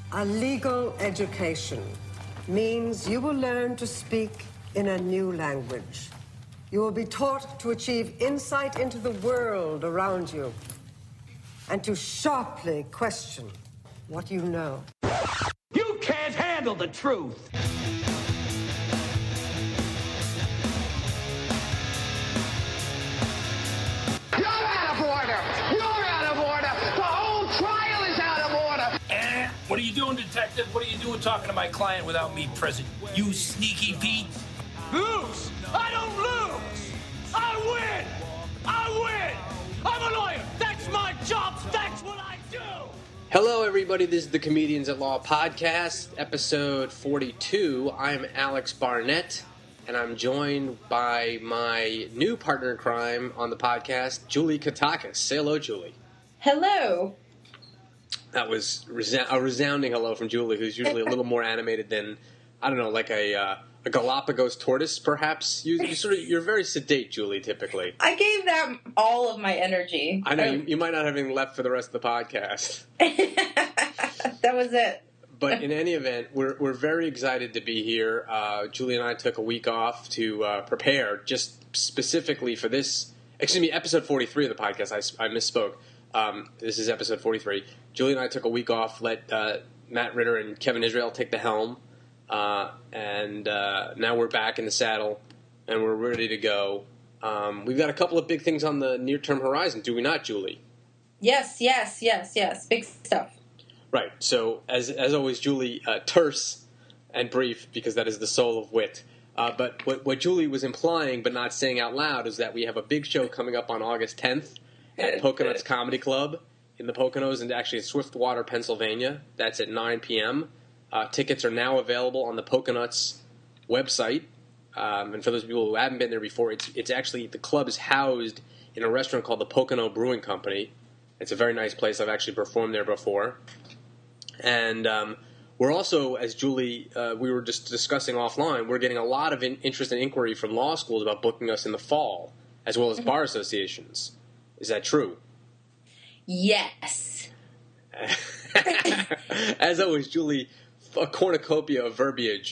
A legal education means you will learn to speak in a new language. You will be taught to achieve insight into the world around you and to sharply question what you know. You can't handle the truth! You're out of order! You're out of order! The whole trial is out of order! What are you doing, detective? What are you doing talking to my client without me present? You sneaky Pete? Lose! I don't lose! I win! I win! I'm a lawyer! That's my job! That's what I do! Hello, everybody. This is the Comedians at Law podcast, episode 42. I'm Alex Barnett, and I'm joined by my new partner in crime on the podcast, Julie Katakis. Say hello, Julie. Hello. That was a resounding hello from Julie, who's usually a little more animated than, I don't know, like a Galapagos tortoise, perhaps. You're very sedate, Julie, typically. I gave them all of my energy. I know, you might not have anything left for the rest of the podcast. That was it. But in any event, we're very excited to be here. Julie and I took a week off to prepare just specifically for this. Excuse me, episode 43 of the podcast. I misspoke. This is episode 43. Julie and I took a week off, let Matt Ritter and Kevin Israel take the helm, and now we're back in the saddle, and we're ready to go. We've got a couple of big things on the near-term horizon, do we not, Julie? Yes. Big stuff. Right. So, as always, Julie, terse and brief, because that is the soul of wit. But what Julie was implying, but not saying out loud, is that we have a big show coming up on August 10th at Poconuts Comedy Club in the Poconos, and actually in Swiftwater, Pennsylvania. That's at 9 p.m. Tickets are now available on the Poconuts website. And for those people who haven't been there before, it's actually, the club is housed in a restaurant called the Pocono Brewing Company. It's a very nice place. I've actually performed there before. And we're also, as Julie, we were just discussing offline, we're getting a lot of interest and inquiry from law schools about booking us in the fall, as well as bar associations. Is that true? Yes. As always, Julie, a cornucopia of verbiage.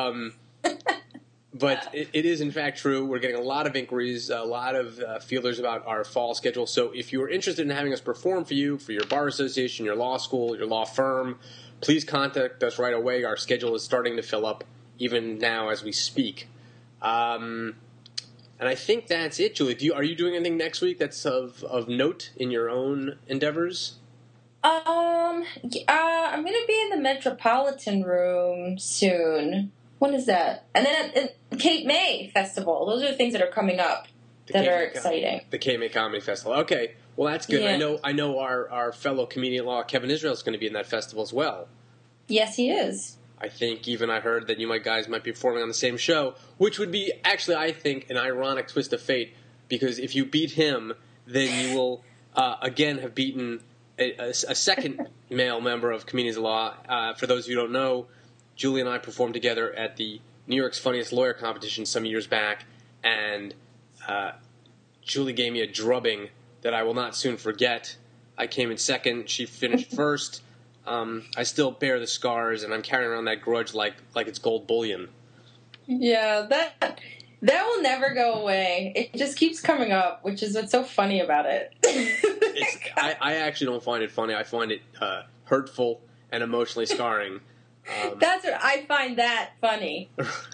But it is, in fact, true. We're getting a lot of inquiries, a lot of feelers about our fall schedule. So if you're interested in having us perform for you, for your bar association, your law school, your law firm, please contact us right away. Our schedule is starting to fill up even now as we speak. And I think that's it, Julie. Are you doing anything next week that's of note in your own endeavors? I'm going to be in the Metropolitan Room soon. When is that? And then at Cape May Festival. Those are the things that are coming up that are exciting. The Cape May Comedy Festival. Okay, well that's good. Yeah. I know our fellow comedian law Kevin Israel is going to be in that festival as well. Yes, he is. I think even I heard that you guys might be performing on the same show, which would be actually, I think, an ironic twist of fate, because if you beat him, then you will again have beaten a second male member of Comedians of Law. For those of you who don't know, Julie and I performed together at the New York's Funniest Lawyer competition some years back, and Julie gave me a drubbing that I will not soon forget. I came in second, she finished first. I still bear the scars, and I'm carrying around that grudge like it's gold bullion. Yeah, that will never go away. It just keeps coming up, which is what's so funny about it. I actually don't find it funny. I find it hurtful and emotionally scarring. That's what I find that funny.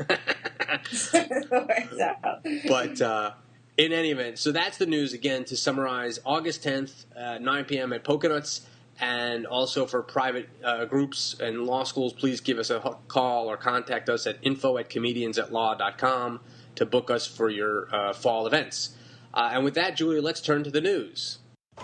But in any event, so that's the news. Again, to summarize, August 10th, 9 p.m. at Poconuts. And also for private groups and law schools, please give us a call or contact us at info@comediansatlaw.com to book us for your fall events. And with that, Julia, let's turn to the news.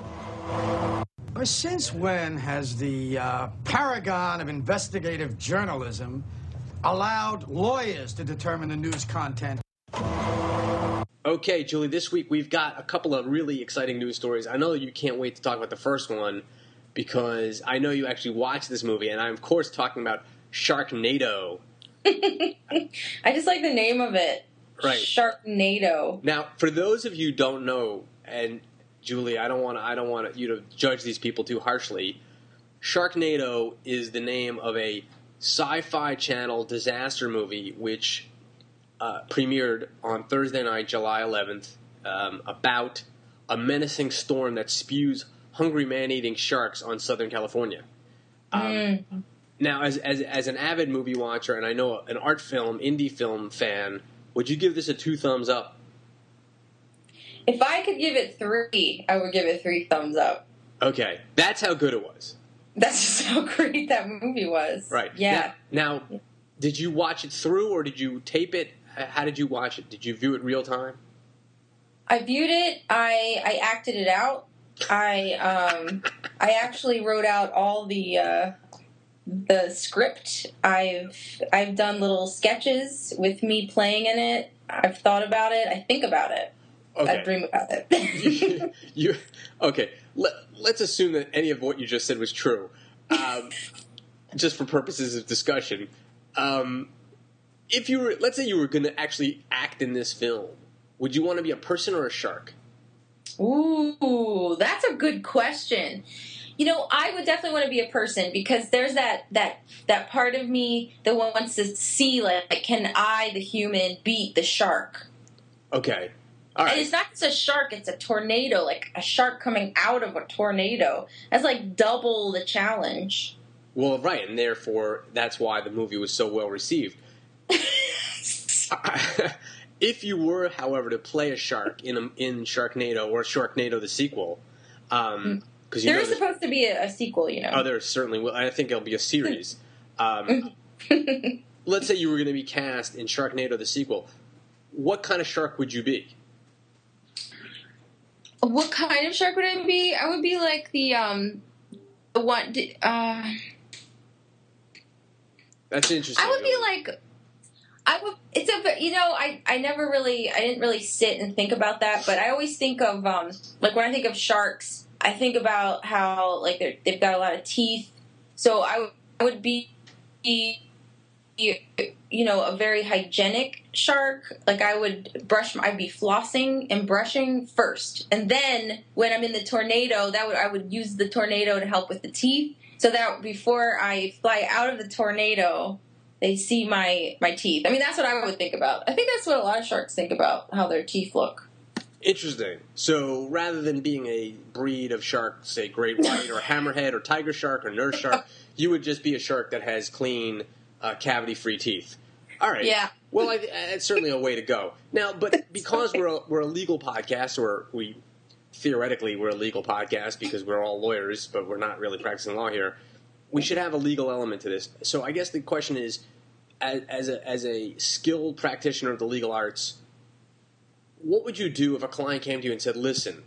Since when has the paragon of investigative journalism allowed lawyers to determine the news content? Okay, Julie, this week we've got a couple of really exciting news stories. I know you can't wait to talk about the first one, because I know you actually watched this movie, and I'm, of course, talking about Sharknado. I just like the name of it. Right. Sharknado. Now, for those of you who don't know, and Julie, I don't want you to judge these people too harshly, Sharknado is the name of a Sci-Fi Channel disaster movie which premiered on Thursday night, July 11th, about a menacing storm that spews hungry man-eating sharks on Southern California. Now, as an avid movie watcher, and I know an art film, indie film fan, would you give this a 2 thumbs up? If I could give it 3, I would give it 3 thumbs up. Okay, that's how good it was. That's just how great that movie was. Right. Yeah. Now, did you watch it through, or did you tape it? How did you watch it? Did you view it real time? I viewed it. I acted it out. I actually wrote out all the script. I've done little sketches with me playing in it. I've thought about it. I think about it. Okay. I dream about it. Okay. Let's assume that any of what you just said was true, just for purposes of discussion. If you were, let's say you were going to actually act in this film, would you want to be a person or a shark? Ooh, that's a good question. You know, I would definitely want to be a person because there's that part of me that wants to see, like, can I, the human, beat the shark? Okay. All right. And it's not just a shark, it's a tornado, like a shark coming out of a tornado. That's like double the challenge. Well, right, and therefore, that's why the movie was so well received. If you were, however, to play a shark in Sharknado or Sharknado the sequel, because there is supposed to be a sequel, you know. Oh, there certainly will. I think it'll be a series. Let's say you were going to be cast in Sharknado the sequel. What kind of shark would you be? What kind of shark would I be? I would be like the one. That's interesting. I would be like. It's a, you know, I didn't really sit and think about that, but I always think of, like when I think of sharks, I think about how, like, they've got a lot of teeth, so I would be, you know, a very hygienic shark. Like, I'd be flossing and brushing first, and then when I'm in the tornado, I would use the tornado to help with the teeth, so that before I fly out of the tornado, they see my teeth. I mean, that's what I would think about. I think that's what a lot of sharks think about, how their teeth look. Interesting. So rather than being a breed of shark, say great white or hammerhead or tiger shark or nurse shark, you would just be a shark that has clean, cavity-free teeth. All right. Yeah. Well, it's certainly a way to go. Now, but because we're a legal podcast, or theoretically we're a legal podcast because we're all lawyers, but we're not really practicing law here, we should have a legal element to this. So I guess the question is, as a skilled practitioner of the legal arts, what would you do if a client came to you and said, listen,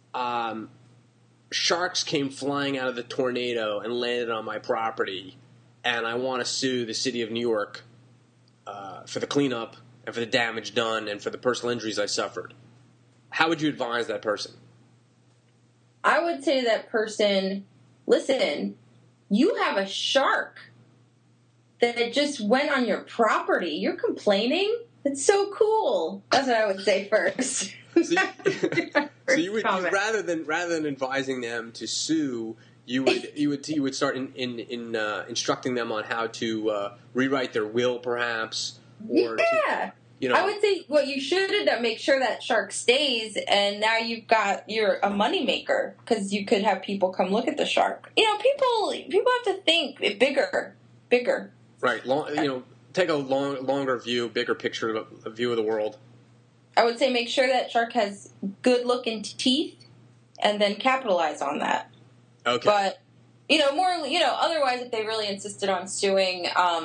sharks came flying out of the tornado and landed on my property, and I want to sue the city of New York for the cleanup and for the damage done and for the personal injuries I suffered. How would you advise that person? I would say to that person, listen, you have a shark that just went on your property. You're complaining? It's so cool. That's what I would say first. So you would rather than advising them to sue, you would start instructing them on how to rewrite their will, perhaps. Or yeah. I would say what you should have done, make sure that shark stays, and now you're a moneymaker because you could have people come look at the shark. You know, people have to think bigger. Right. Take a longer view, bigger picture, a view of the world. I would say make sure that shark has good looking teeth, and then capitalize on that. Okay. But otherwise, if they really insisted on suing,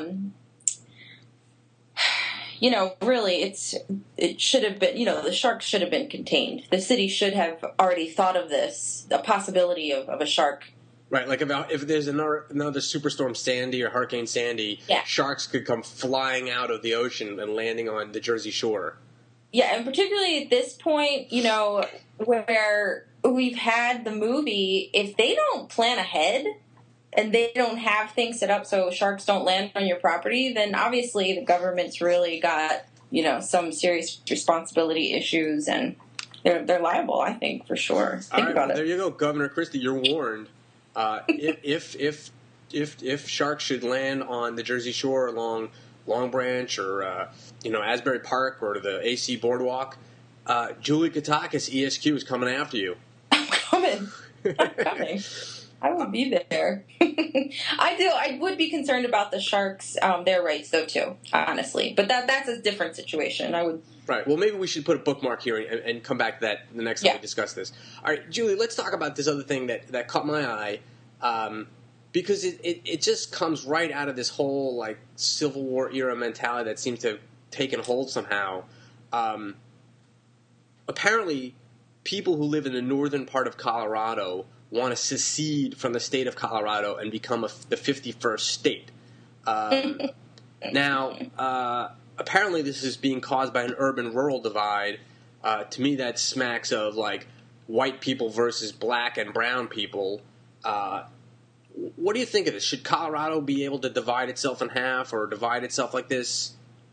really, it should have been, the shark should have been contained. The city should have already thought of this, the possibility of a shark. Right, like if there's another Superstorm Sandy or Hurricane Sandy, sharks could come flying out of the ocean and landing on the Jersey Shore. Yeah, and particularly at this point, where we've had the movie, if they don't plan ahead and they don't have things set up so sharks don't land on your property, then obviously the government's really got, some serious responsibility issues, and they're liable, I think, for sure. Think about it. There you go, Governor Christie, you're warned. If sharks should land on the Jersey Shore along Long Branch or Asbury Park or the AC Boardwalk, Julie Katakis, ESQ, is coming after you. I'm coming. I will be there. I would be concerned about the sharks, their rights, though, too, honestly. But that's a different situation. Right. Well, maybe we should put a bookmark here and come back to that the next time we discuss this. All right, Julie, let's talk about this other thing that caught my eye, because it just comes right out of this whole, like, Civil War era mentality that seems to have taken hold somehow. Apparently, people who live in the northern part of Colorado want to secede from the state of Colorado and become the 51st state. Now, apparently this is being caused by an urban-rural divide. To me, that smacks of, like, white people versus black and brown people. What do you think of this? Should Colorado be able to divide itself in half or divide itself like this?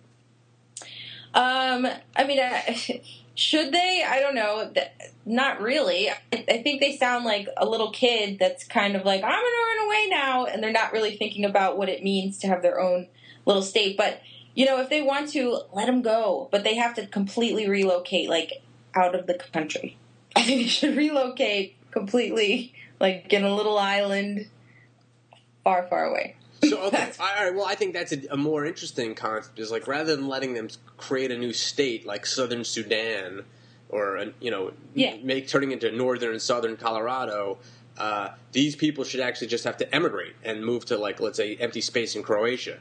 Should they? I don't know. Not really. I think they sound like a little kid that's kind of like, I'm going to run away now, and they're not really thinking about what it means to have their own little state. But, if they want to, let them go. But they have to completely relocate, like, out of the country. I think they should relocate completely, like, in a little island far, far away. So, okay. All right, well, I think that's a more interesting concept, is like rather than letting them create a new state like Southern Sudan or, turning into Northern and Southern Colorado, these people should actually just have to emigrate and move to, like, let's say, empty space in Croatia.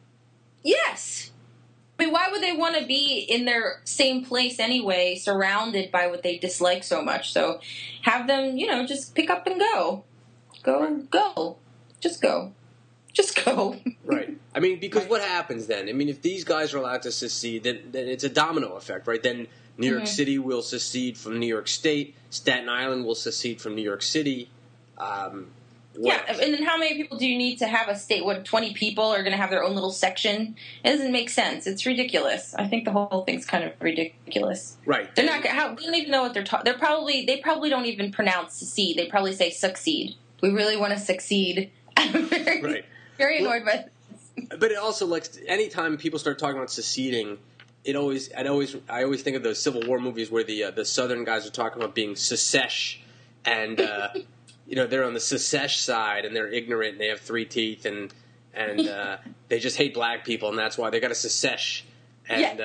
Yes. I mean, why would they want to be in their same place anyway, surrounded by what they dislike so much? So have them, just pick up and go. Go. Just go. Just go. Right. I mean, because what happens then? I mean, if these guys are allowed to secede, then it's a domino effect, right? Then New York City will secede from New York State. Staten Island will secede from New York City. And then how many people do you need to have a state? 20 people are going to have their own little section? It doesn't make sense. It's ridiculous. I think the whole thing's kind of ridiculous. Right. They're not. They don't even know what they're talking. They probably don't even pronounce secede. They probably say succeed. We really want to succeed. I'm very annoyed by this. But it also, like, anytime people start talking about seceding, I always think of those Civil War movies where the Southern guys are talking about being secesh, and they're on the secesh side and they're ignorant and they have 3 teeth and they just hate black people and that's why they got to secesh. And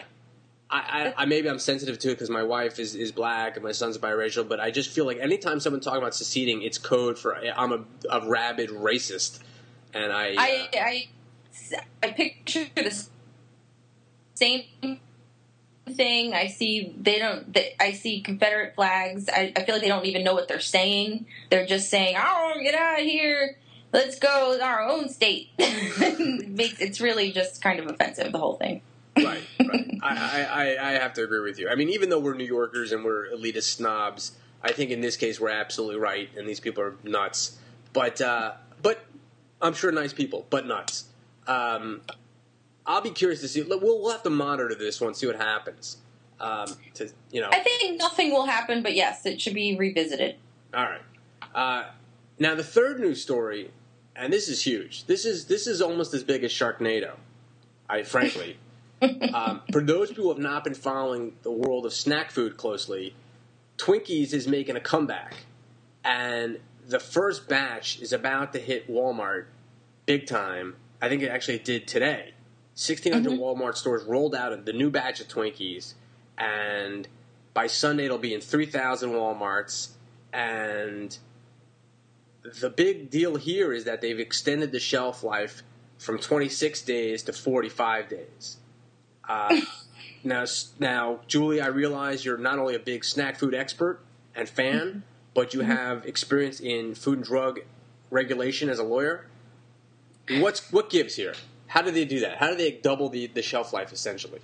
I maybe I'm sensitive to it because my wife is black and my son's biracial, but I just feel like anytime someone talking about seceding, it's code for I'm a rabid racist. And I picture the same thing. I see I see Confederate flags. I feel like they don't even know what they're saying. They're just saying, "Oh, get out of here! Let's go to our own state." It's really just kind of offensive, the whole thing. Right. I have to agree with you. I mean, even though we're New Yorkers and we're elitist snobs, I think in this case we're absolutely right, and these people are nuts. But I'm sure nice people, but nuts. I'll be curious to see. We'll have to monitor this one, see what happens. I think nothing will happen, but yes, it should be revisited. All right. Now the third news story, and this is huge. This is almost as big as Sharknado. Frankly, for those people who have not been following the world of snack food closely, Twinkies is making a comeback, and the first batch is about to hit Walmart big time. I think it actually did today. 1,600 Walmart stores rolled out the new batch of Twinkies, and by Sunday it'll be in 3,000 Walmarts. And the big deal here is that they've extended the shelf life from 26 days to 45 days. Now, Julie, I realize you're not only a big snack food expert and fan, but you have experience in food and drug regulation as a lawyer. What gives here? How do they do that? How do they double the shelf life, essentially?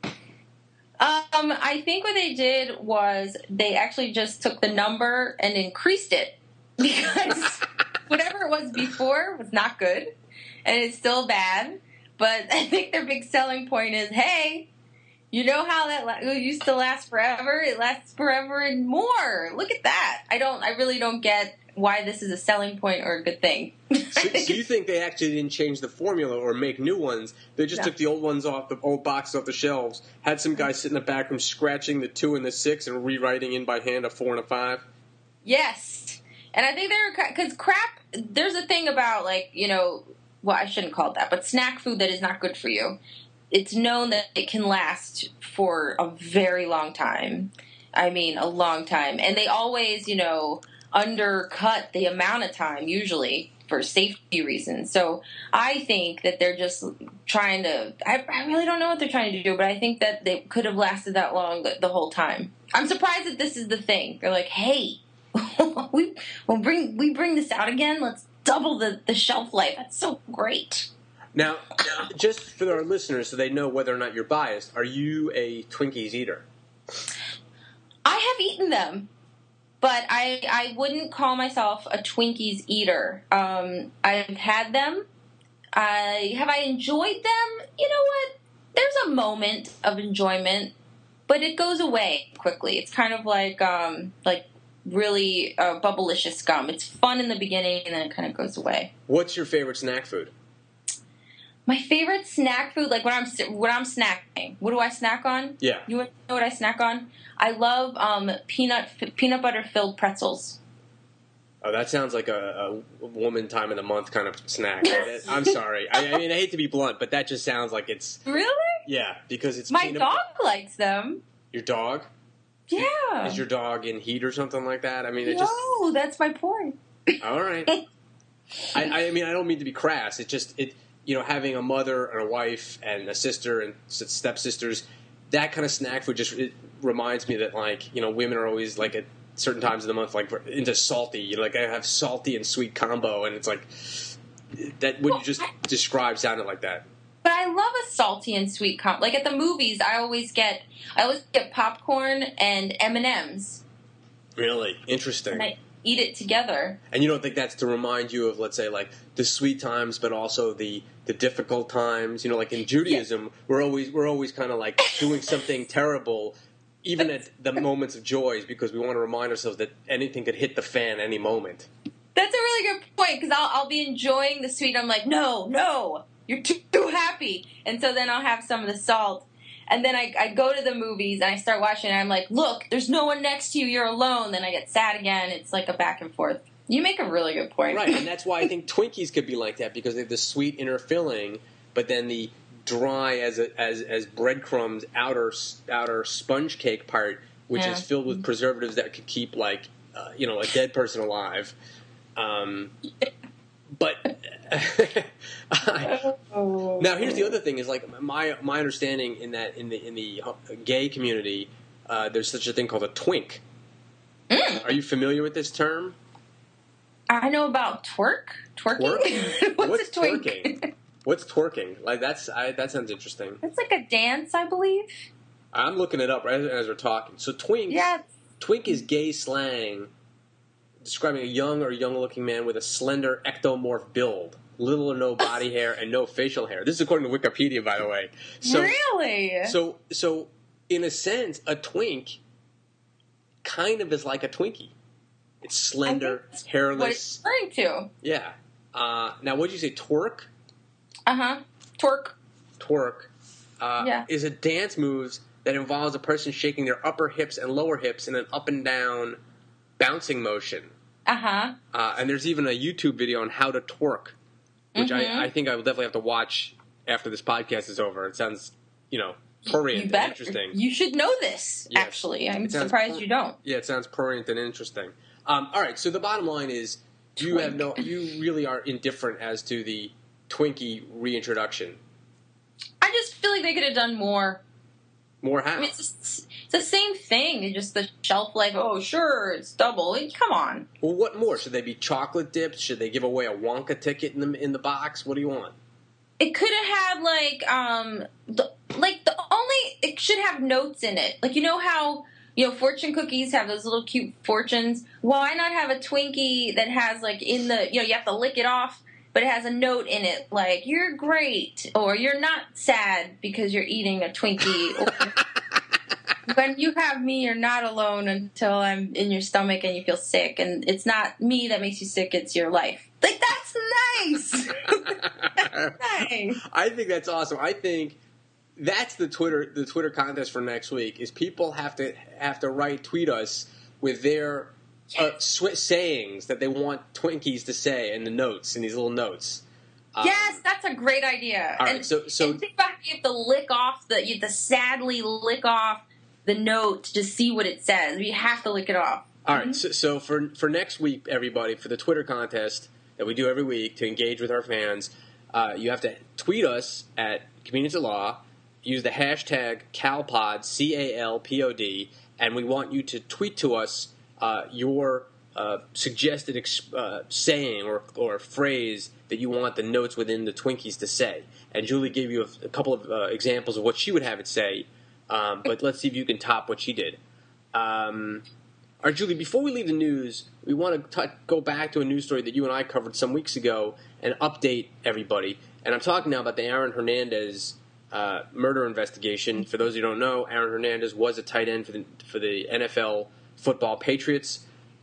I think what they did was they actually just took the number and increased it because whatever it was before was not good and it's still bad. But I think their big selling point is, hey, you know how that used to last forever? It lasts forever and more. Look at that. I really don't get why this is a selling point or a good thing. So you think they actually didn't change the formula or make new ones? They just took the old ones off, the old boxes off the shelves, had some guy sit in the back room scratching the 2 and the 6 and rewriting in by hand a 4 and a 5? Yes. And I think because crap, there's a thing about, like, you know, well, I shouldn't call it that, but snack food that is not good for you. It's known that it can last for a very long time. I mean, a long time. And they always, you know, undercut the amount of time, usually, for safety reasons. So I think that they're just trying to... I really don't know what they're trying to do, but I think that they could have lasted that long the whole time. I'm surprised that this is the thing. They're like, hey, we bring this out again? Let's double the shelf life. That's so great. Now, just for our listeners so they know whether or not you're biased, are you a Twinkies eater? I have eaten them, but I wouldn't call myself a Twinkies eater. I've had them. Have I enjoyed them? You know what? There's a moment of enjoyment, but it goes away quickly. It's kind of like really bubblicious gum. It's fun in the beginning, and then it kind of goes away. What's your favorite snack food? My favorite snack food, like when I'm snacking. What do I snack on? Yeah. You want to know what I snack on? I love peanut butter filled pretzels. Oh, that sounds like a woman time of the month kind of snack. I'm sorry. I mean, I hate to be blunt, but that just sounds like it's... Really? Yeah, because it's... My dog likes them. Your dog? Yeah. Is your dog in heat or something like that? I mean, it No, that's my point. All right. I mean, I don't mean to be crass. You know, having a mother and a wife and a sister and stepsisters, that kind of snack food it reminds me that, like, you know, women are always, like, at certain times of the month, like, into salty. You know, like, I have salty and sweet combo, and it's like, that what you just described sounded like that. But I love a salty and sweet combo. Like, at the movies, I always get popcorn and M&Ms. Really? Interesting. And I eat it together. And you don't think that's to remind you of, let's say, like, the sweet times, but also the difficult times? You know, like in Judaism, we're always kind of like doing something terrible, even at the moments of joys, because we want to remind ourselves that anything could hit the fan any moment. That's a really good point, because I'll be enjoying the sweet. I'm like, no, you're too happy. And so then I'll have some of the salt. And then I go to the movies and I start watching and I'm like, look, there's no one next to you, you're alone. Then I get sad again. It's like a back and forth. You make a really good point. Right, and that's why I think Twinkies could be like that, because they have the sweet inner filling, but then the dry as breadcrumbs outer sponge cake part, which is filled with preservatives that could keep, like, you know, a dead person alive. But now here's the other thing: is like my understanding in the gay community, there's such a thing called a twink. Are you familiar with this term? I know about twerking. Twerk? What's a twink? Twerking? What's twerking? Like that sounds interesting. It's like a dance, I believe. I'm looking it up right as we're talking. So twink is gay slang describing a young or young-looking man with a slender ectomorph build, little or no body hair, and no facial hair. This is according to Wikipedia, by the way. So, really? So in a sense, a twink kind of is like a Twinkie. It's slender, hairless. What it's referring to. Yeah. Now, what did you say? Twerk? Twerk. Twerk. Is a dance moves that involves a person shaking their upper hips and lower hips in an up and down bouncing motion. And there's even a YouTube video on how to twerk, which I think I will definitely have to watch after this podcast is over. It sounds, prurient and interesting. You should know this, actually. I'm surprised you don't. Yeah, it sounds prurient and interesting. All right, so the bottom line is you really are indifferent as to the Twinkie reintroduction. I just feel like they could have done more. More how? I mean, it's the same thing. It's just the shelf life. Oh, sure, it's double. Come on. Well, what more? Should they be chocolate dipped? Should they give away a Wonka ticket in the box? What do you want? It could have had it should have notes in it. Like, you know how fortune cookies have those little cute fortunes? Why not have a Twinkie that has, like, in the you have to lick it off, but it has a note in it like, you're great, or you're not sad because you're eating a Twinkie. when you have me, you're not alone until I'm in your stomach and you feel sick. And it's not me that makes you sick, it's your life. Like, that's nice. That's nice. I think that's awesome. I think that's the Twitter contest for next week. Is people have to tweet us with their sayings that they want Twinkies to say in these little notes. Yes, that's a great idea. All right, and so think about you have to you have to sadly lick off the note to see what it says. You have to lick it off. All right, so for next week, everybody, for the Twitter contest that we do every week to engage with our fans, you have to tweet us at Convenience of Law, use the hashtag CalPod, CALPOD, and we want you to tweet to us your suggested saying or phrase that you want the notes within the Twinkies to say. And Julie gave you a couple of examples of what she would have it say, but let's see if you can top what she did. All right, Julie, before we leave the news, we want to go back to a news story that you and I covered some weeks ago and update everybody. And I'm talking now about the Aaron Hernandez murder investigation. For those who don't know, Aaron Hernandez was a tight end for the NFL football Patriots.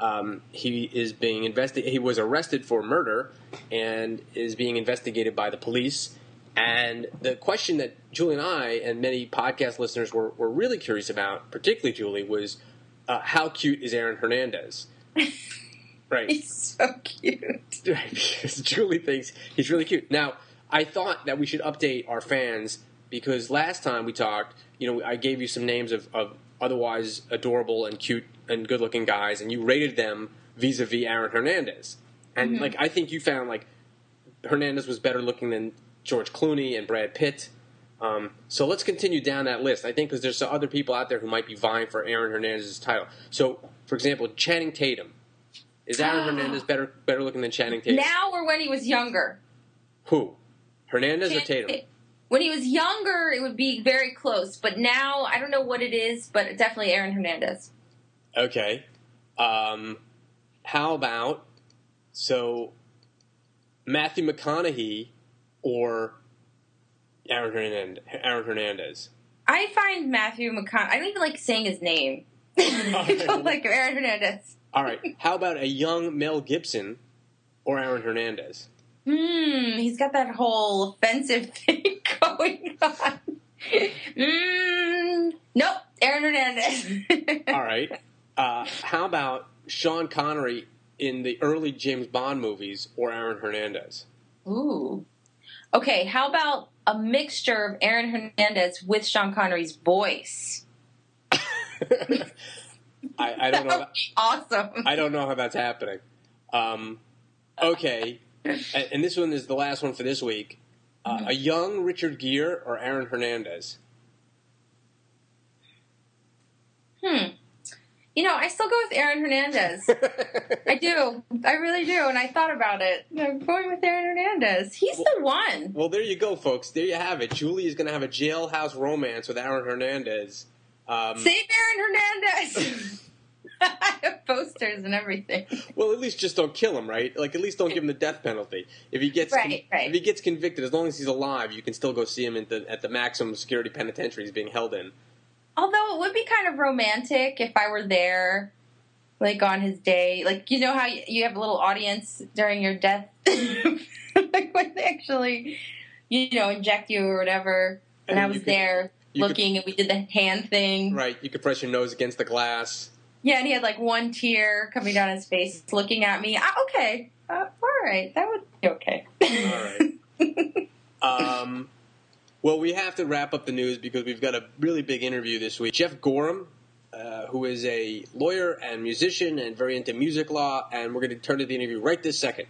He is being investigated. He was arrested for murder and is being investigated by the police. And the question that Julie and I and many podcast listeners were really curious about, particularly Julie, was how cute is Aaron Hernandez? Right. He's so cute. Right, because Julie thinks he's really cute. Now, I thought that we should update our fans because last time we talked, I gave you some names of otherwise adorable and cute and good-looking guys, and you rated them vis-a-vis Aaron Hernandez. And, I think you found, Hernandez was better looking than George Clooney and Brad Pitt. So let's continue down that list, I think, because there's some other people out there who might be vying for Aaron Hernandez's title. So, for example, Channing Tatum. Is Aaron Hernandez better looking than Channing Tatum? Now or when he was younger? Who? Hernandez or Tatum? When he was younger, it would be very close. But now, I don't know what it is, but definitely Aaron Hernandez. Okay. How about, Matthew McConaughey or Aaron Hernandez? I find Matthew McConaughey, I don't even like saying his name. I don't like Aaron Hernandez. All right. How about a young Mel Gibson or Aaron Hernandez? He's got that whole offensive thing going on. Nope, Aaron Hernandez. All right. How about Sean Connery in the early James Bond movies or Aaron Hernandez? Ooh. Okay, how about a mixture of Aaron Hernandez with Sean Connery's voice? I don't know. That would be awesome. I don't know how that's happening. Okay. And this one is the last one for this week. A young Richard Gere or Aaron Hernandez? I still go with Aaron Hernandez. I do. I really do. And I thought about it. I'm going with Aaron Hernandez. He's the one. Well, there you go, folks. There you have it. Julie is going to have a jailhouse romance with Aaron Hernandez. Save Aaron Hernandez! I have posters and everything. Well, at least just don't kill him, right? At least don't give him the death penalty. If he gets if he gets convicted, as long as he's alive, you can still go see him at the maximum security penitentiary he's being held in. Although it would be kind of romantic if I were there, on his day. How you have a little audience during your death? When they actually, inject you or whatever. And I was there looking, and we did the hand thing. Right. You could press your nose against the glass. Yeah, and he had one tear coming down his face looking at me. Okay. All right. That would be okay. All right. Well, we have to wrap up the news because we've got a really big interview this week. Jeff Gorham, who is a lawyer and musician and very into music law, and we're going to turn to the interview right this second.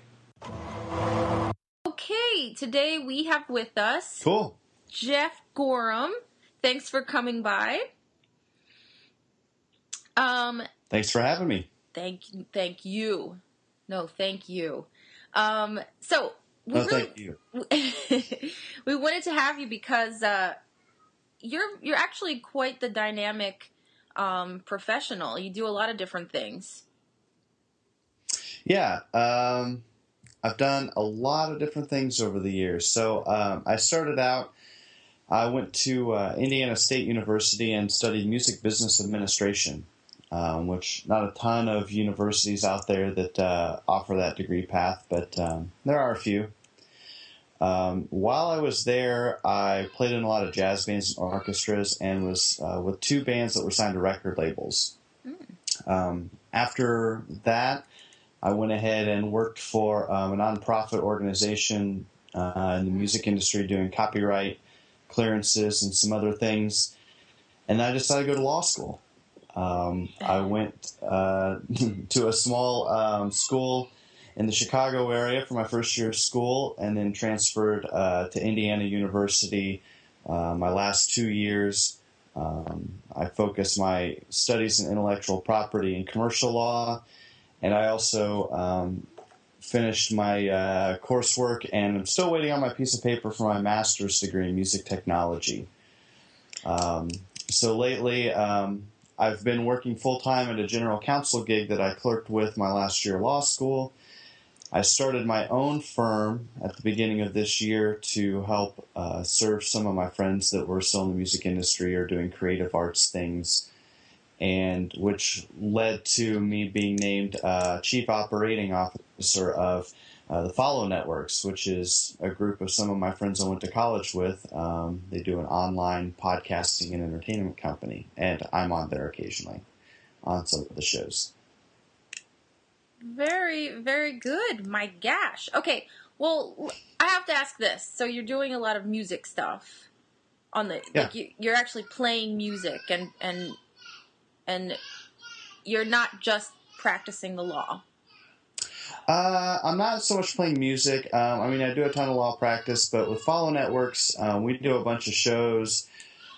Okay, today we have with us Jeff Gorham. Thanks for coming by. Thanks for having me. Thank you. No, thank you. Thank you. We wanted to have you because you're actually quite the dynamic professional. You do a lot of different things. Yeah, I've done a lot of different things over the years. So I started out I went to Indiana State University and studied music business administration, which not a ton of universities out there that offer that degree path, but there are a few. While I was there, I played in a lot of jazz bands and orchestras and was with 2 bands that were signed to record labels. After that, I went ahead and worked for a nonprofit organization in the music industry doing copyright clearances and some other things. And I decided to go to law school. I went to a small school in the Chicago area for my first year of school, and then transferred to Indiana University my last 2 years. I focused my studies in intellectual property and commercial law, and I also finished my coursework, and I'm still waiting on my piece of paper for my master's degree in music technology. So lately, I've been working full-time at a general counsel gig that I clerked with my last year of law school. I started my own firm at the beginning of this year to help serve some of my friends that were still in the music industry or doing creative arts things, and which led to me being named Chief Operating Officer of the Follow Networks, which is a group of some of my friends I went to college with. They do an online podcasting and entertainment company, and I'm on there occasionally on some of the shows. Very, very good. My gosh. Okay, well, I have to ask this. So you're doing a lot of music stuff on the like you're actually playing music and you're not just practicing the law. I'm not so much playing music. I mean, I do a ton of law practice, but with Follow Networks, we do a bunch of shows.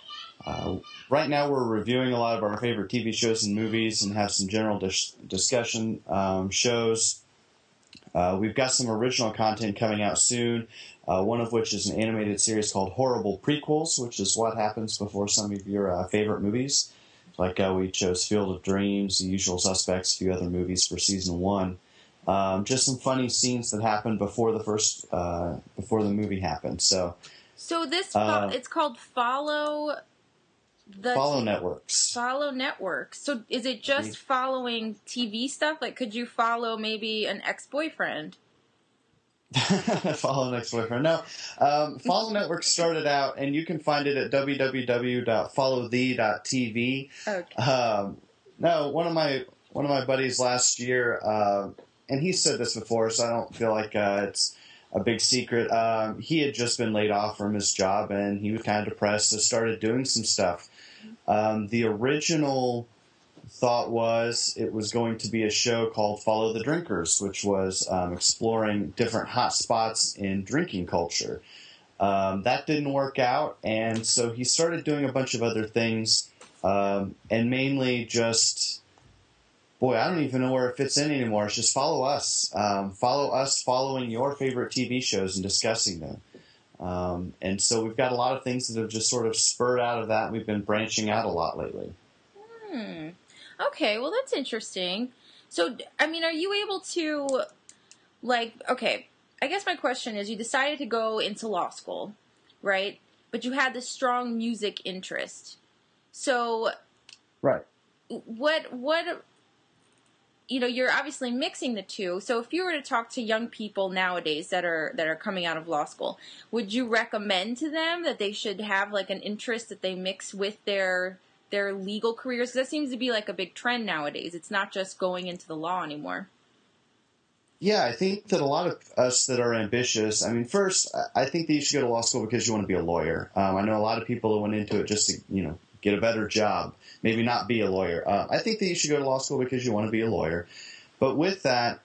Right now we're reviewing a lot of our favorite TV shows and movies and have some general discussion shows. We've got some original content coming out soon, one of which is an animated series called Horrible Prequels, which is what happens before some of your favorite movies. Like we chose Field of Dreams, The Usual Suspects, a few other movies for season 1. Just some funny scenes that happened before the movie happened. So this it's called Follow Networks. Follow Networks. So is it just following TV stuff? Like, could you follow maybe an ex-boyfriend? Follow an ex-boyfriend. No. Follow Networks started out, and you can find it at www.followthee.tv. Okay. No, one of my buddies last year, and he said this before, so I don't feel like it's a big secret. He had just been laid off from his job, and he was kind of depressed, so started doing some stuff. The original thought was it was going to be a show called Follow the Drinkers, which was exploring different hot spots in drinking culture. That didn't work out, and so he started doing a bunch of other things, and mainly just... Boy, I don't even know where it fits in anymore. It's just follow us. Follow us following your favorite TV shows and discussing them. And so we've got a lot of things that have just sort of spurred out of that. We've been branching out a lot lately. Okay, well, that's interesting. So, I mean, are you able to, like, okay, I guess my question is, you decided to go into law school, right? But you had this strong music interest. So, right. What you know, you're obviously mixing the two. So if you were to talk to young people nowadays that are coming out of law school, would you recommend to them that they should have like an interest that they mix with their legal careers? Because that seems to be like a big trend nowadays. It's not just going into the law anymore. Yeah, I think that a lot of us that are ambitious, I mean, first, I think that you should go to law school because you want to be a lawyer. I know a lot of people that went into it just to, get a better job, maybe not be a lawyer. I think that you should go to law school because you want to be a lawyer. But with that,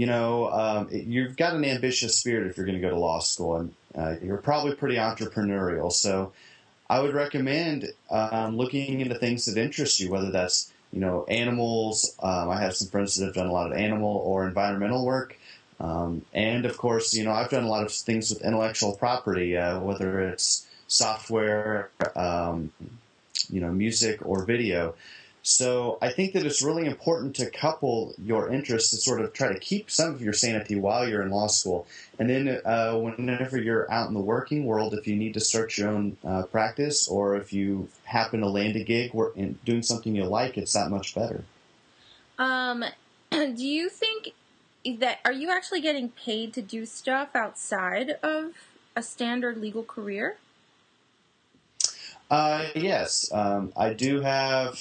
you've got an ambitious spirit if you're going to go to law school, and you're probably pretty entrepreneurial. So I would recommend looking into things that interest you, whether that's, animals. I have some friends that have done a lot of animal or environmental work. And, of course, I've done a lot of things with intellectual property, whether it's software, music or video. So I think that it's really important to couple your interests to sort of try to keep some of your sanity while you're in law school. And then whenever you're out in the working world, if you need to start your own practice, or if you happen to land a gig doing something you like, it's that much better. Do you think that, are you actually getting paid to do stuff outside of a standard legal career? Yes. I do have...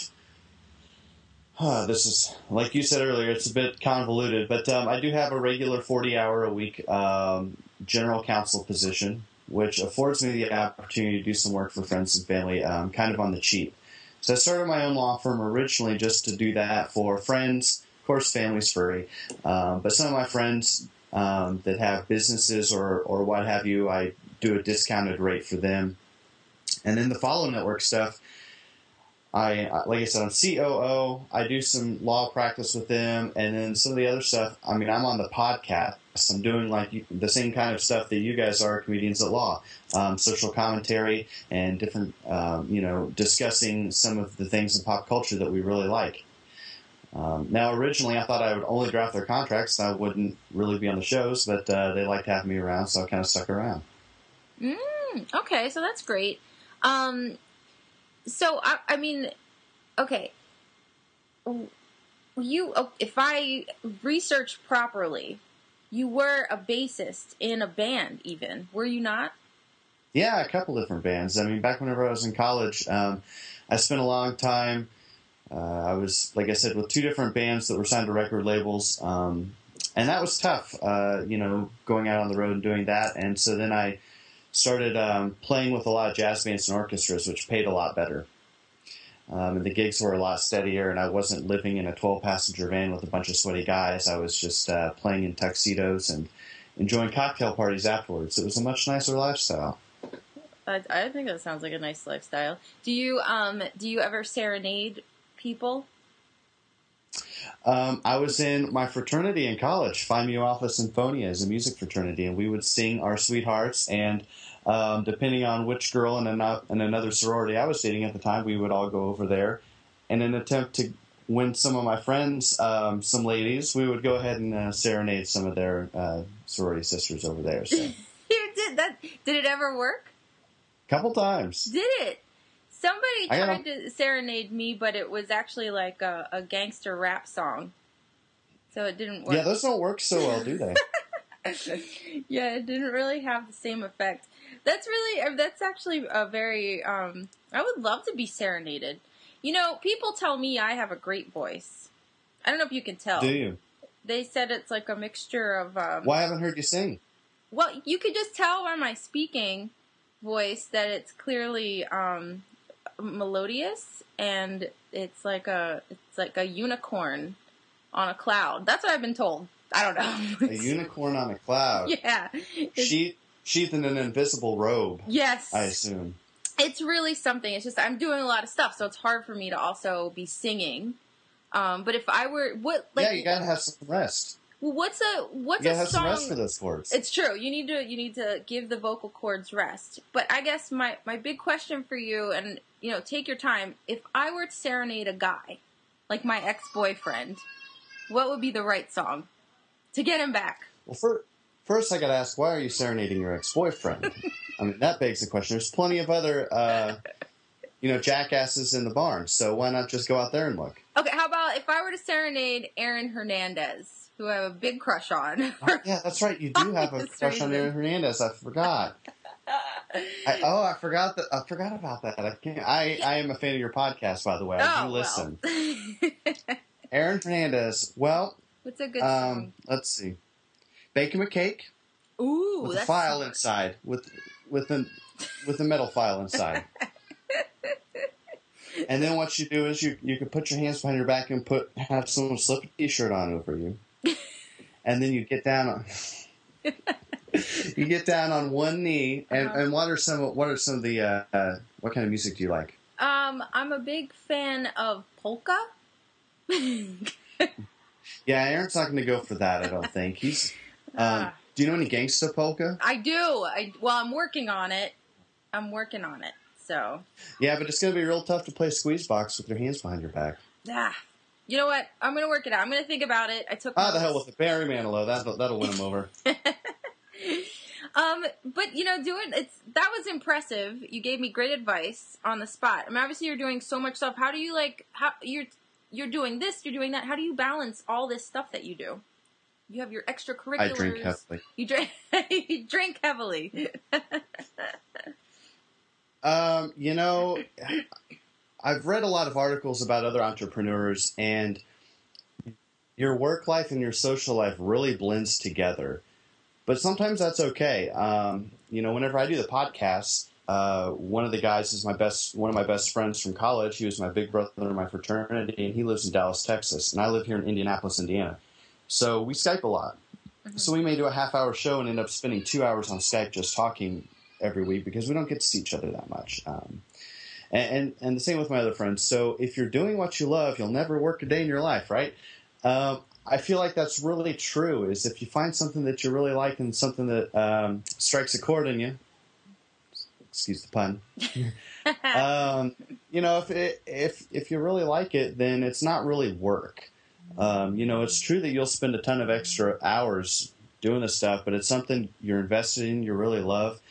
this is, like you said earlier, it's a bit convoluted, but I do have a regular 40-hour-a-week general counsel position, which affords me the opportunity to do some work for friends and family, kind of on the cheap. So I started my own law firm originally just to do that for friends. Of course, family's free. But some of my friends that have businesses or what have you, I do a discounted rate for them. And then the Follow Network stuff, like I said, I'm COO. I do some law practice with them, and then some of the other stuff. I mean, I'm on the podcast. I'm doing like the same kind of stuff that you guys are, Comedians at Law, social commentary and different, discussing some of the things in pop culture that we really like. Now, originally, I thought I would only draft their contracts. I wouldn't really be on the shows, but they liked having me around, so I kind of stuck around. Okay, so that's great. So, I mean, okay, if I researched properly, you were a bassist in a band even, were you not? Yeah, a couple different bands. I mean, back whenever I was in college, I spent a long time, I was, like I said, with two different bands that were signed to record labels, and that was tough, going out on the road and doing that, and so then I started playing with a lot of jazz bands and orchestras, which paid a lot better. And the gigs were a lot steadier, and I wasn't living in a 12-passenger van with a bunch of sweaty guys. I was just playing in tuxedos and enjoying cocktail parties afterwards. It was a much nicer lifestyle. I think that sounds like a nice lifestyle. Do you ever serenade people? I was in my fraternity in college, Phi Mu Alpha Symphonia, is a music fraternity, and we would sing Our Sweethearts, and depending on which girl in another sorority I was dating at the time, we would all go over there. In an attempt to win some of my friends, some ladies, we would go ahead and serenade some of their sorority sisters over there. So. You did that? Did it ever work? Couple times. Did it? Somebody tried to serenade me, but it was actually like a gangster rap song. So it didn't work. Yeah, those don't work so well, do they? Yeah, it didn't really have the same effect. That's actually a very, I would love to be serenaded. You know, people tell me I have a great voice. I don't know if you can tell. Do you? They said it's like a mixture of... Well, I haven't heard you sing. Well, you could just tell by my speaking voice that it's clearly melodious, and it's like a unicorn on a cloud. That's what I've been told. I don't know. A unicorn on a cloud. Yeah. Sheathed in an invisible robe. Yes. I assume. It's really something. It's just I'm doing a lot of stuff, so it's hard for me to also be singing. But if I were you gotta have some rest. Well, what's a you gotta have song? some rest for those chords. It's true. You need to give the vocal cords rest. But I guess my big question for you, and take your time. If I were to serenade a guy, like my ex-boyfriend, what would be the right song to get him back? Well, first I gotta ask, why are you serenading your ex-boyfriend? I mean, that begs the question. There's plenty of other, jackasses in the barn. So why not just go out there and look? Okay, how about if I were to serenade Aaron Hernandez, who I have a big crush on? Yeah, that's right. You do have a crush on Aaron Hernandez. I forgot. I forgot about that. I am a fan of your podcast, by the way. I do listen. Well. Aaron Hernandez. Well, what's a good song? Let's see. Bake him a cake. Ooh, with a file inside, with a metal file inside. And then what you do is you can put your hands behind your back and have someone slip a T-shirt on over you, and then you get down on one knee. And what are some of the what kind of music do you like? I'm a big fan of polka. Yeah, Aaron's not going to go for that. I don't think he's. Do you know any gangsta polka? I do. I'm working on it. So. Yeah, but it's going to be real tough to play squeeze box with your hands behind your back. You know what? I'm going to work it out. I'm going to think about it. I took the hell with it. Barry Manilow. That'll win him over. But that was impressive. You gave me great advice on the spot. I mean, obviously you're doing so much stuff. How do you you're doing this, you're doing that. How do you balance all this stuff that you do? You have your extracurriculars. I drink heavily. You drink heavily. I've read a lot of articles about other entrepreneurs, and your work life and your social life really blends together. But sometimes that's okay. Whenever I do the podcast, one of the guys is one of my best friends from college. He was my big brother in my fraternity, and he lives in Dallas, Texas. And I live here in Indianapolis, Indiana. So we Skype a lot. Mm-hmm. So we may do a half-hour show and end up spending 2 hours on Skype just talking every week because we don't get to see each other that much. And the same with my other friends. So if you're doing what you love, you'll never work a day in your life, right? I feel like that's really true, is if you find something that you really like and something that strikes a chord in you, excuse the pun, if you really like it, then it's not really work. It's true that you'll spend a ton of extra hours doing this stuff, but it's something you're invested in, you really love.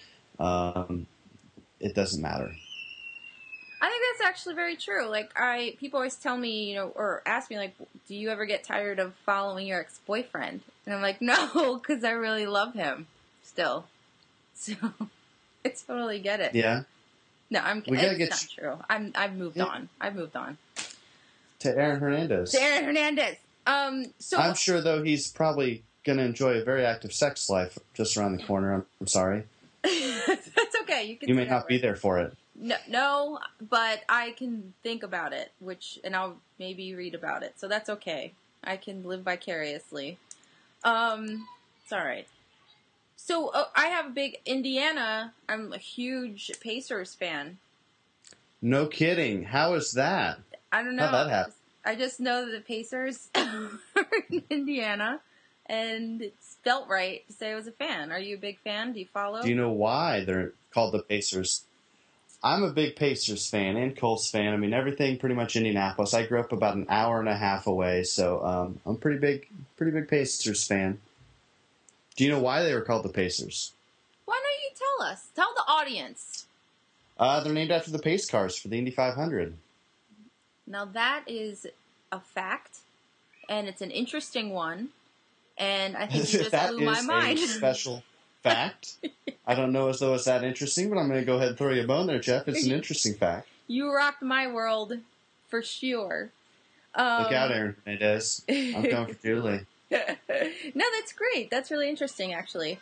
It doesn't matter. I think that's actually very true. Like, people always tell me, or ask me, like, do you ever get tired of following your ex-boyfriend? And I'm like, no, because I really love him still. So, I totally get it. Yeah. No, it's not true. I've moved on. I've moved on. To Aaron Hernandez. So I'm sure, though, he's probably going to enjoy a very active sex life just around the corner. I'm sorry. That's okay. You may not be there for it. No, but I can think about it, and I'll maybe read about it. So that's okay. I can live vicariously. It's all right. So I have a big Indiana. I'm a huge Pacers fan. No kidding. How is that? I don't know. How'd that happen? I just know that the Pacers are in Indiana, and it felt right to say I was a fan. Are you a big fan? Do you follow? Do you know why they're called the Pacers? I'm a big Pacers fan and Colts fan. I mean, everything pretty much Indianapolis. I grew up about an hour and a half away, so I'm a pretty big Pacers fan. Do you know why they were called the Pacers? Why don't you tell us? Tell the audience. They're named after the pace cars for the Indy 500. Now that is a fact, and it's an interesting one, and I think you just blew my mind. That is a special fact. I don't know as though it's that interesting, but I'm going to go ahead and throw you a bone there, Jeff. It's an interesting fact. You rocked my world for sure. Look out, Aaron Hernandez. I'm coming for Julie. No, that's great. That's really interesting, actually.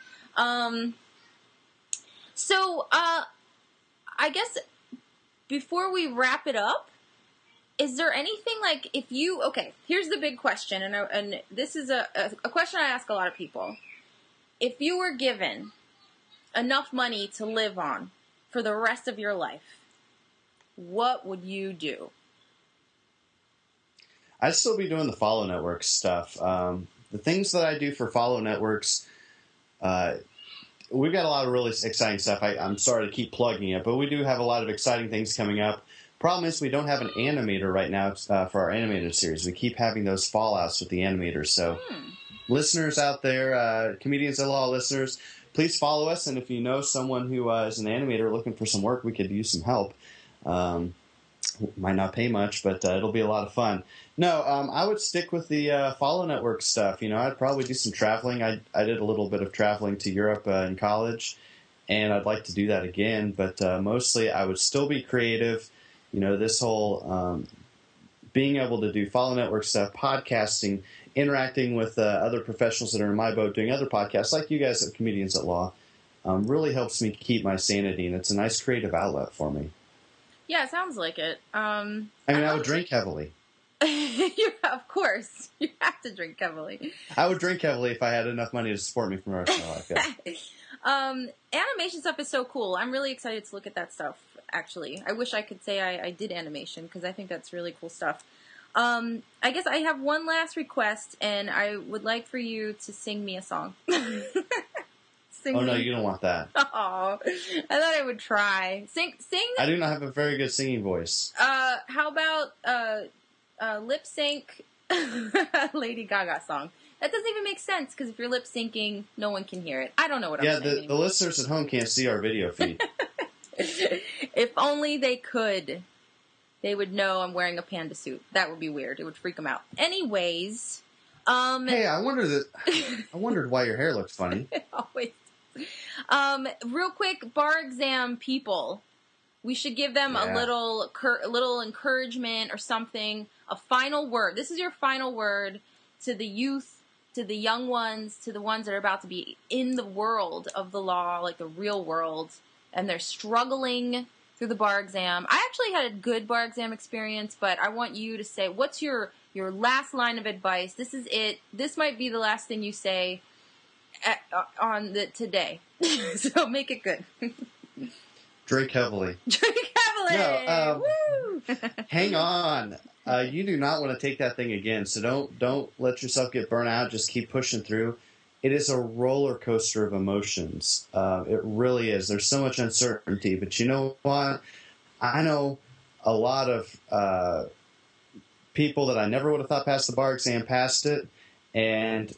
So, I guess before we wrap it up, is there anything like here's the big question, and this is a question I ask a lot of people. If you were given enough money to live on for the rest of your life, what would you do? I'd still be doing the Follow Networks stuff. The things that I do for Follow Networks, we've got a lot of really exciting stuff. I'm sorry to keep plugging it, but we do have a lot of exciting things coming up. Problem is we don't have an animator right now for our animated series. We keep having those fallouts with the animators. So listeners out there, Comedians at Law listeners, please follow us. And if you know someone who is an animator looking for some work, we could use some help. Might not pay much, but it'll be a lot of fun. No, I would stick with the Follow Network stuff. I'd probably do some traveling. I did a little bit of traveling to Europe in college, and I'd like to do that again. But mostly I would still be creative. This whole being able to do Follow Network stuff, podcasting, interacting with other professionals that are in my boat doing other podcasts, like you guys at Comedians at Law, really helps me keep my sanity, and it's a nice creative outlet for me. Yeah, it sounds like it. I would drink heavily. Of course. You have to drink heavily. I would drink heavily if I had enough money to support me for the rest of my life. Yeah. Animation stuff is so cool. I'm really excited to look at that stuff, actually. I wish I could say I did animation, because I think that's really cool stuff. I guess I have one last request, and I would like for you to sing me a song. No, you don't want that. Oh, I thought I would try. Sing. I do not have a very good singing voice. How about lip sync Lady Gaga song. That doesn't even make sense, because if you're lip syncing, no one can hear it. I don't know what I'm saying. Yeah, the listeners at home can't see our video feed. If only they could, they would know I'm wearing a panda suit. That would be weird. It would freak them out. Anyways, hey, I wondered why your hair looked funny. Always. Real quick, bar exam people. We should give them a little encouragement or something. A final word. This is your final word to the youth, to the young ones, to the ones that are about to be in the world of the law, like the real world, and they're struggling through the bar exam. I actually had a good bar exam experience, but I want you to say, what's your last line of advice? This is it. This might be the last thing you say today. So make it good. Drink heavily. Drink heavily. No, Woo! hang on. You do not want to take that thing again. So don't let yourself get burnt out. Just keep pushing through. It is a roller coaster of emotions. It really is. There's so much uncertainty. But you know what? I know a lot of people that I never would have thought passed the bar exam passed it. And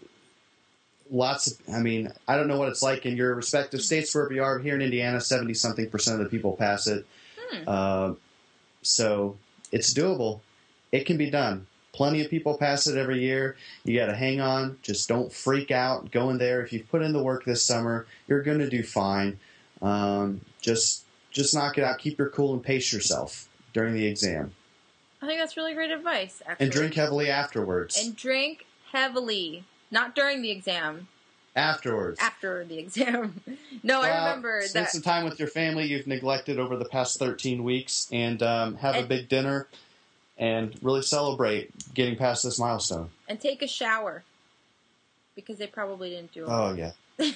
I don't know what it's like in your respective states wherever you are. Here in Indiana, 70-something% of the people pass it. So it's doable. It can be done. Plenty of people pass it every year. You got to hang on. Just don't freak out. Go in there. If you've put in the work this summer, you're going to do fine. Just knock it out. Keep your cool and pace yourself during the exam. I think that's really great advice, actually. And drink heavily afterwards. And drink heavily. Not during the exam. Afterwards. After the exam. No, I remember that. Spend some time with your family you've neglected over the past 13 weeks and have a big dinner and really celebrate getting past this milestone. And take a shower. Because they probably didn't do it. Oh, yeah.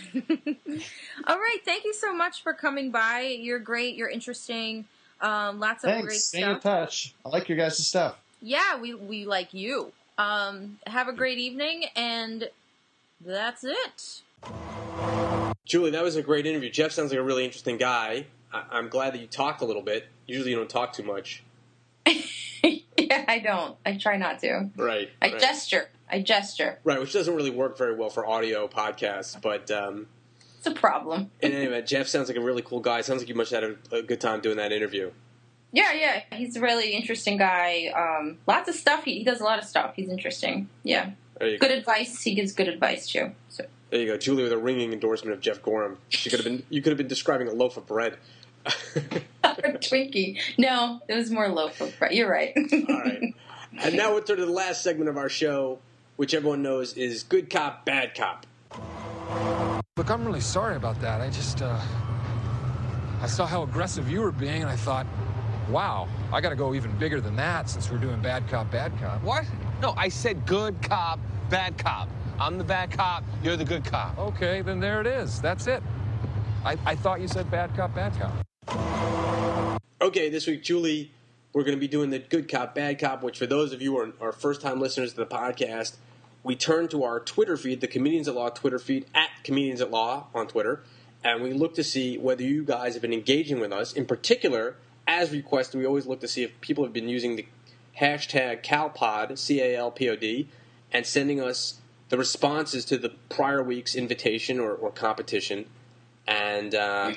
All right. Thank you so much for coming by. You're great. You're interesting. Lots of Thanks. great Stay stuff. in touch. I like your guys' stuff. Yeah, we like you. Have a great evening, and that's it. Julie, that was a great interview. Jeff sounds like a really interesting guy. I'm glad that you talked a little bit. Usually you don't talk too much. Yeah, I don't. I try not to. Right. I gesture. Right, which doesn't really work very well for audio podcasts, but... it's a problem. And anyway, Jeff sounds like a really cool guy. Sounds like you must have had a good time doing that interview. Yeah. He's a really interesting guy. Lots of stuff. He does a lot of stuff. He's interesting. Yeah. Good advice. He gives good advice, too. So. There you go. Julie with a ringing endorsement of Jeff Gorham. You could have been describing a loaf of bread. A Twinkie. No, it was more loaf of bread. You're right. All right. And now we're to the last segment of our show, which everyone knows is Good Cop, Bad Cop. Look, I'm really sorry about that. I just, I saw how aggressive you were being, and I thought, wow, I gotta go even bigger than that since we're doing Bad Cop, Bad Cop. What? No, I said good cop, bad cop. I'm the bad cop, you're the good cop. Okay, then there it is. That's it. I thought you said Bad Cop, Bad Cop. Okay, this week, Julie, we're going to be doing the Good Cop, Bad Cop, which for those of you who are first-time listeners to the podcast, we turn to our Twitter feed, the Comedians at Law Twitter feed, at Comedians at Law on Twitter, and we look to see whether you guys have been engaging with us. In particular, as requested, we always look to see if people have been using the hashtag CalPod, CALPOD, and sending us the responses to the prior week's invitation or competition. And,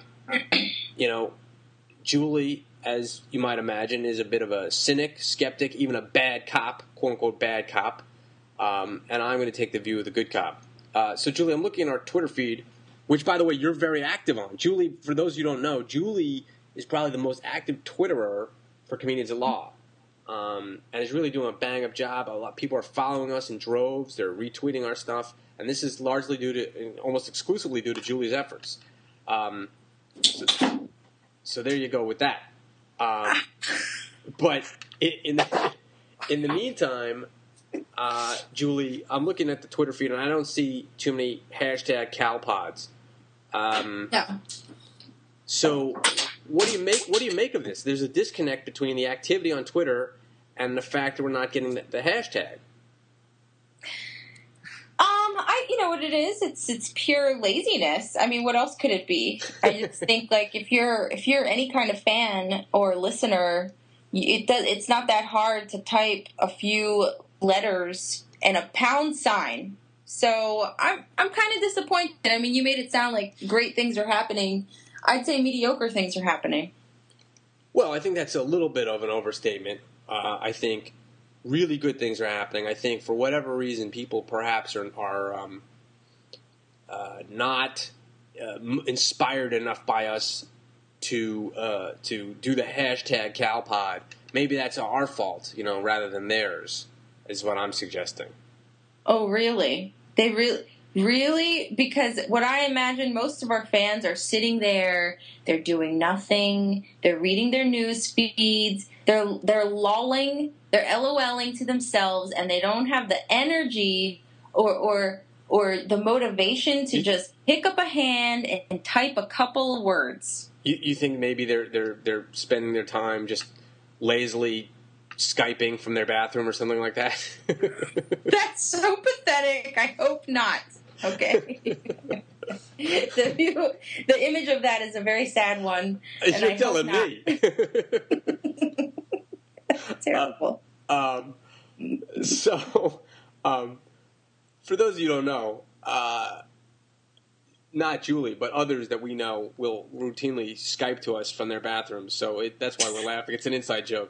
Julie, as you might imagine, is a bit of a cynic, skeptic, even a bad cop, quote-unquote bad cop. And I'm going to take the view of the good cop. So, Julie, I'm looking at our Twitter feed, which, by the way, you're very active on. Julie, for those of you who don't know, Julie is probably the most active Twitterer for Comedians at Law. And is really doing a bang-up job. A lot of people are following us in droves. They're retweeting our stuff. And this is largely almost exclusively due to Julie's efforts. So there you go with that. But in the meantime, Julie, I'm looking at the Twitter feed and I don't see too many hashtag CalPods. No. So what do you make of this? There's a disconnect between the activity on Twitter and the fact that we're not getting the hashtag. You know what it is? It's pure laziness. I mean, what else could it be? I just think, like, if you're any kind of fan or listener, It's not that hard to type a few letters and a pound sign. So I'm kind of disappointed. I mean, you made it sound like great things are happening. I'd say mediocre things are happening. Well, I think that's a little bit of an overstatement. I think really good things are happening. I think for whatever reason, people perhaps are not inspired enough by us to do the hashtag CalPod. Maybe that's our fault, rather than theirs, is what I'm suggesting. Oh, really? They really? Because what I imagine, most of our fans are sitting there, they're doing nothing, they're reading their news feeds, they're lolling, they're LOLing to themselves, and they don't have the energy or the motivation to just pick up a hand and type a couple of words. You think maybe they're spending their time just lazily Skyping from their bathroom or something like that? That's so pathetic. I hope not. Okay. The image of that is a very sad one. You're telling me. Terrible. So, for those of you who don't know, not Julie, but others that we know will routinely Skype to us from their bathrooms. So that's why we're laughing. It's an inside joke.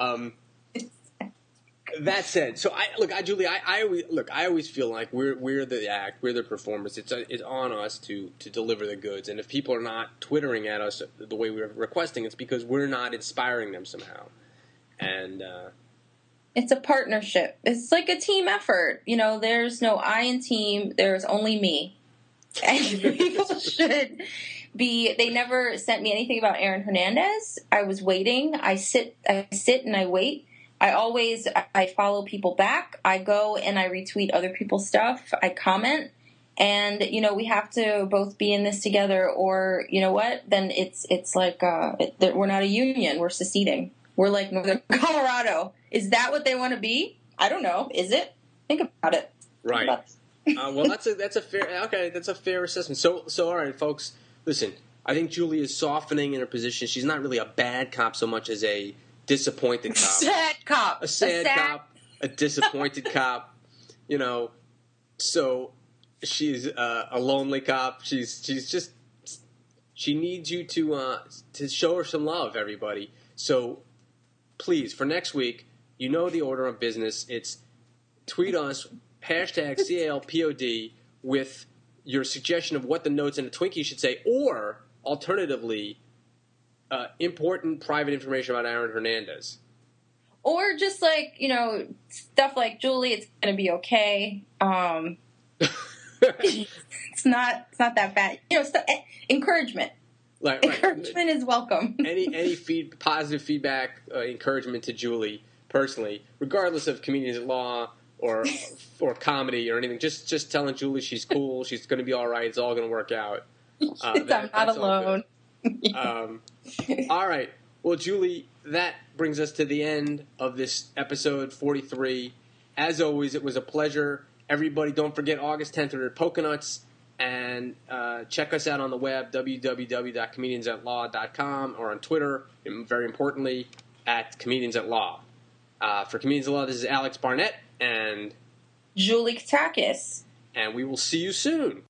That said, so Julie, I always feel like we're the act, we're the performers. It's on us to deliver the goods, and if people are not twittering at us the way we're requesting, it's because we're not inspiring them somehow. And it's a partnership. It's like a team effort. There's no I in team. There's only me. And people should be. They never sent me anything about Aaron Hernandez. I was waiting. I sit and I wait. I follow people back. I go and I retweet other people's stuff. I comment. And, we have to both be in this together, or, you know what? Then it's like, we're not a union. We're seceding. We're like Northern Colorado. Is that what they want to be? I don't know. Is it? Think about it. Right. Well, that's a fair assessment. So all right, folks, listen, I think Julie is softening in her position. She's not really a bad cop so much as a disappointed cop. Sad cop. A sad cop. A disappointed cop. So she's a lonely cop. She needs you to show her some love, everybody. So please, for next week, the order of business. It's tweet us, hashtag CALPOD, with your suggestion of what the notes in a Twinkie should say, or alternatively, important private information about Aaron Hernandez. Or just stuff like, Julie, it's going to be okay. It's not that bad. Encouragement. Right. Encouragement is welcome. Any positive feedback, encouragement to Julie personally, regardless of Comedians at Law or comedy or anything. Just telling Julie she's cool, she's going to be all right, it's all going to work out. I'm not alone. All right. Well, Julie, that brings us to the end of this episode 43. As always, it was a pleasure. Everybody, don't forget August 10th are at Poconuts. And check us out on the web, www.comediansatlaw.com, or on Twitter, and very importantly, at Comedians at Law. For Comedians at Law, this is Alex Barnett and Julie Katakis. And we will see you soon.